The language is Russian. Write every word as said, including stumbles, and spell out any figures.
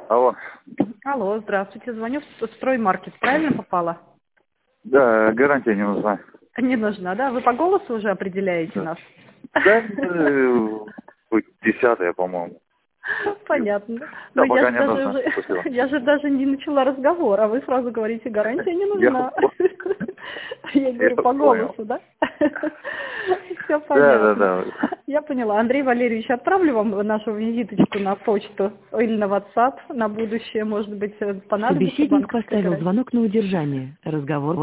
Алло. Алло, здравствуйте. Звоню в строймаркет. Правильно попала? Да, гарантия не нужна. Не нужна, да? Вы по голосу уже определяете Да, нас? да э, вы десятая, по-моему. Понятно. Но Да, я пока же не даже нужна. уже, Спасибо. я же даже не начала разговор, а вы сразу говорите, гарантия не Я, нужна. по- Я я говорю, по понял. голосу, да? Все Да, да, понятно. да. Я поняла. Андрей Валерьевич, отправлю вам нашу визиточку на почту или на WhatsApp на будущее, может быть, понадобится Собеседник банковская поставил гарантия. звонок на удержание. Разговор